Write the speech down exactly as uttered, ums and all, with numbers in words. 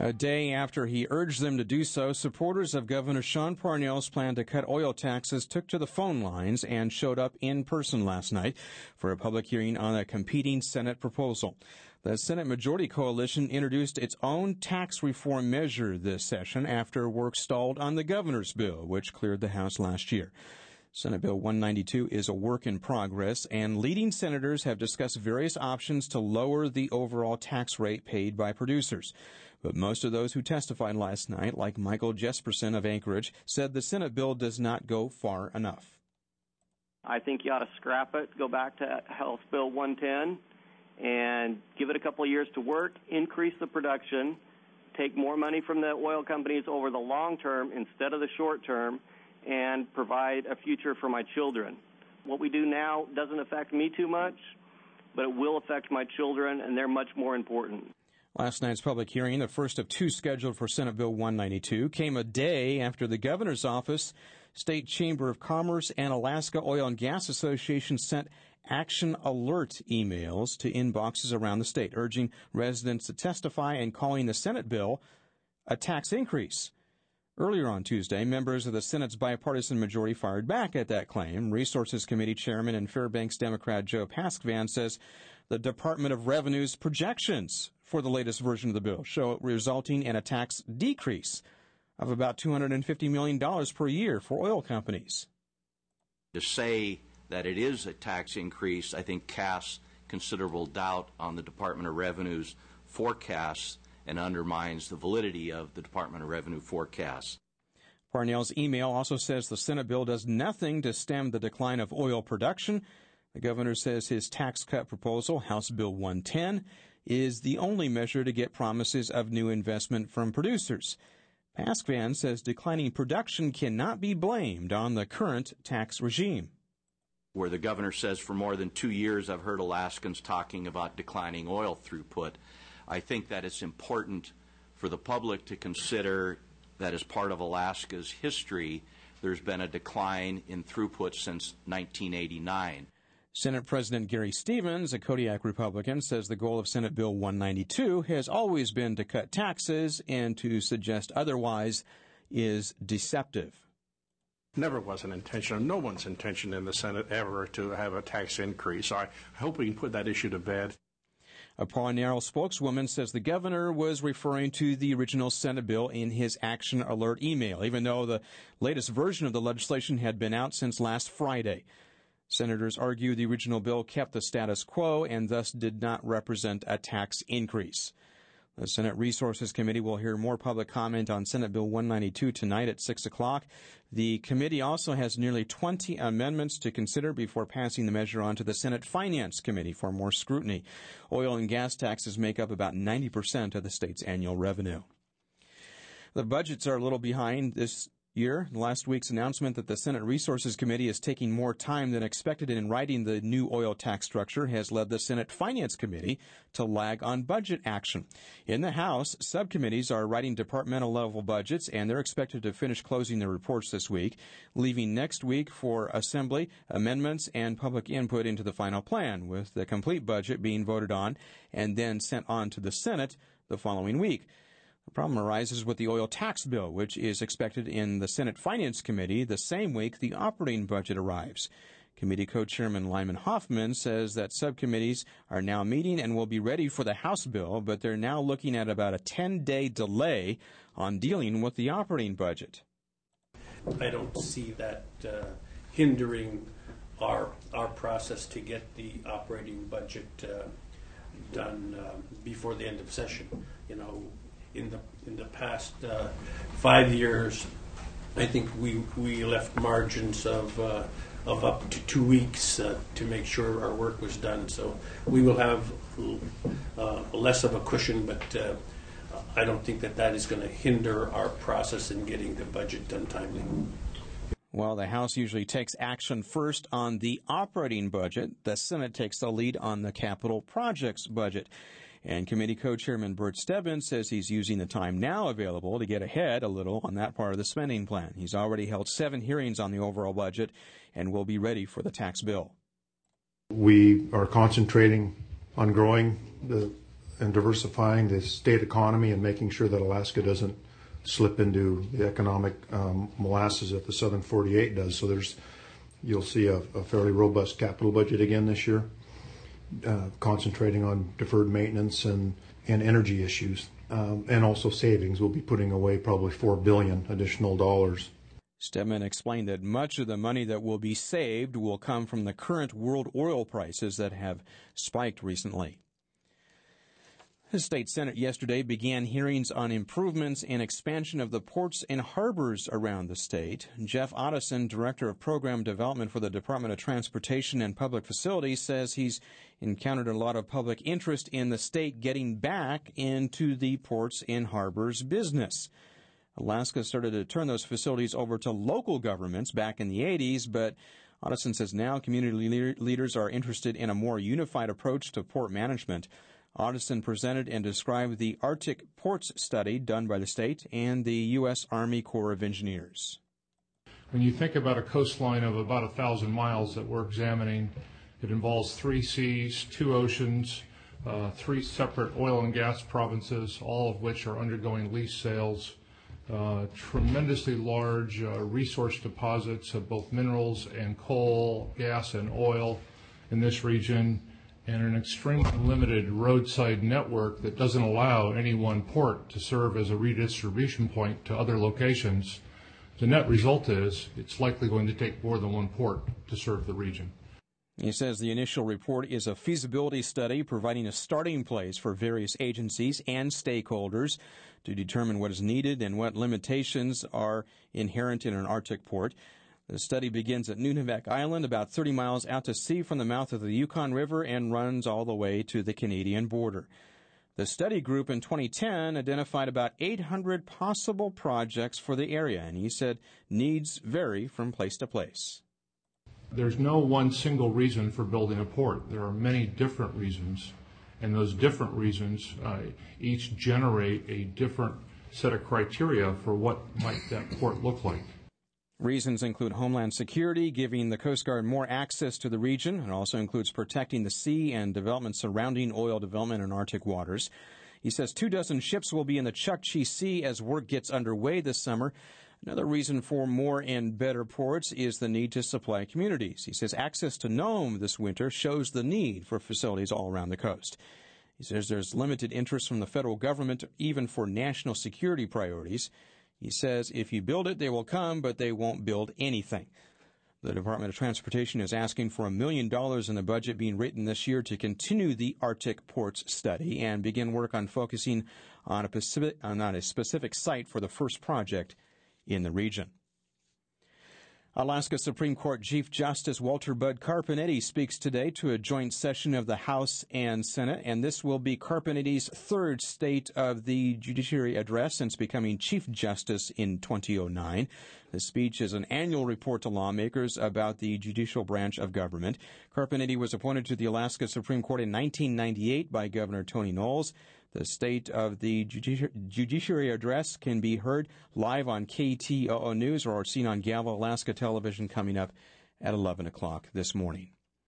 A day after he urged them to do so, supporters of Governor Sean Parnell's plan to cut oil taxes took to the phone lines and showed up in person last night for a public hearing on a competing Senate proposal. The Senate Majority Coalition introduced its own tax reform measure this session after work stalled on the governor's bill, which cleared the House last year. Senate Bill one ninety-two is a work in progress, and leading senators have discussed various options to lower the overall tax rate paid by producers. But most of those who testified last night, like Michael Jesperson of Anchorage, said the Senate bill does not go far enough. I think you ought to scrap it, go back to House Bill one ten, and give it a couple of years to work, increase the production, take more money from the oil companies over the long term instead of the short term, and provide a future for my children. What we do now doesn't affect me too much, but it will affect my children, and they're much more important. Last night's public hearing, the first of two scheduled for Senate Bill one ninety-two, came a day after the governor's office, State Chamber of Commerce, and Alaska Oil and Gas Association sent action alert emails to inboxes around the state, urging residents to testify and calling the Senate bill a tax increase. Earlier on Tuesday, members of the Senate's bipartisan majority fired back at that claim. Resources Committee Chairman and Fairbanks Democrat Joe Paskvan says the Department of Revenue's projections for the latest version of the bill show it resulting in a tax decrease of about two hundred fifty million dollars per year for oil companies. To say that it is a tax increase, I think, casts considerable doubt on the Department of Revenue's forecasts and undermines the validity of the Department of Revenue forecasts. Parnell's email also says the Senate bill does nothing to stem the decline of oil production. The governor says his tax cut proposal, House Bill one ten, is the only measure to get promises of new investment from producers. Paskvan says declining production cannot be blamed on the current tax regime. Where the governor says for more than two years I've heard Alaskans talking about declining oil throughput, I think that it's important for the public to consider that as part of Alaska's history, there's been a decline in throughput since nineteen eighty-nine. Senate President Gary Stevens, a Kodiak Republican, says the goal of Senate Bill one ninety-two has always been to cut taxes, and to suggest otherwise is deceptive. Never was an intention, no one's intention in the Senate ever to have a tax increase. I hope we can put that issue to bed. A Parnell spokeswoman says the governor was referring to the original Senate bill in his action alert email, even though the latest version of the legislation had been out since last Friday. Senators argue the original bill kept the status quo and thus did not represent a tax increase. The Senate Resources Committee will hear more public comment on Senate Bill one ninety-two tonight at six o'clock. The committee also has nearly twenty amendments to consider before passing the measure on to the Senate Finance Committee for more scrutiny. Oil and gas taxes make up about ninety percent of the state's annual revenue. The budgets are a little behind this year. Last week's announcement that the Senate Resources Committee is taking more time than expected in writing the new oil tax structure has led the Senate Finance Committee to lag on budget action. In the House, subcommittees are writing departmental-level budgets, and they're expected to finish closing their reports this week, leaving next week for Assembly, amendments, and public input into the final plan, with the complete budget being voted on and then sent on to the Senate the following week. The problem arises with the oil tax bill, which is expected in the Senate Finance Committee the same week the operating budget arrives. Committee co-chairman Lyman Hoffman says that subcommittees are now meeting and will be ready for the House bill, but they're now looking at about a ten-day delay on dealing with the operating budget. I don't see that uh, hindering our our process to get the operating budget uh, done uh, before the end of session. You know, in the in the past uh, five years, I think we we left margins of uh, of up to two weeks uh, to make sure our work was done. So we will have uh, less of a cushion, but uh, I don't think that that is going to hinder our process in getting the budget done timely. Well, the House usually takes action first on the operating budget. The Senate takes the lead on the capital projects budget. And committee co-chairman Bert Stebbins says he's using the time now available to get ahead a little on that part of the spending plan. He's already held seven hearings on the overall budget and will be ready for the tax bill. We are concentrating on growing the and diversifying the state economy and making sure that Alaska doesn't slip into the economic um, molasses that the Southern forty-eight does. So there's, you'll see a, a fairly robust capital budget again this year, uh, concentrating on deferred maintenance and, and energy issues, um, and also savings. We'll be putting away probably four billion dollars additional dollars. Stedman explained that much of the money that will be saved will come from the current world oil prices that have spiked recently. The state Senate yesterday began hearings on improvements and expansion of the ports and harbors around the state. Jeff Otteson, Director of Program Development for the Department of Transportation and Public Facilities, says he's encountered a lot of public interest in the state getting back into the ports and harbors business. Alaska started to turn those facilities over to local governments back in the eighties, but Otteson says now community leader- leaders are interested in a more unified approach to port management. Otteson presented and described the Arctic Ports Study done by the state and the U S Army Corps of Engineers. When you think about a coastline of about a thousand miles that we're examining, it involves three seas, two oceans, uh, three separate oil and gas provinces, all of which are undergoing lease sales, uh, tremendously large uh, resource deposits of both minerals and coal, gas and oil in this region, and an extremely limited roadside network that doesn't allow any one port to serve as a redistribution point to other locations. The net result is it's likely going to take more than one port to serve the region. He says the initial report is a feasibility study providing a starting place for various agencies and stakeholders to determine what is needed and what limitations are inherent in an Arctic port. The study begins at Nunivak Island, about thirty miles out to sea from the mouth of the Yukon River, and runs all the way to the Canadian border. The study group in twenty ten identified about eight hundred possible projects for the area, and he said needs vary from place to place. There's no one single reason for building a port. There are many different reasons, and those different reasons uh, each generate a different set of criteria for what might that port look like. Reasons include homeland security, giving the Coast Guard more access to the region. It also includes protecting the sea and development surrounding oil development in Arctic waters. He says two dozen ships will be in the Chukchi Sea as work gets underway this summer. Another reason for more and better ports is the need to supply communities. He says access to Nome this winter shows the need for facilities all around the coast. He says there's limited interest from the federal government, even for national security priorities. He says if you build it, they will come, but they won't build anything. The Department of Transportation is asking for a million dollars in the budget being written this year to continue the Arctic Ports Study and begin work on focusing on a, Pacific, on a specific site for the first project in the region. Alaska Supreme Court Chief Justice Walter Bud Carpenetti speaks today to a joint session of the House and Senate, and this will be Carpenetti's third State of the Judiciary address since becoming Chief Justice in two thousand nine. The speech is an annual report to lawmakers about the judicial branch of government. Carpenetti was appointed to the Alaska Supreme Court in nineteen ninety-eight by Governor Tony Knowles. The State of the Judiciary Address can be heard live on K T O O News or seen on Galva, Alaska television coming up at eleven o'clock this morning.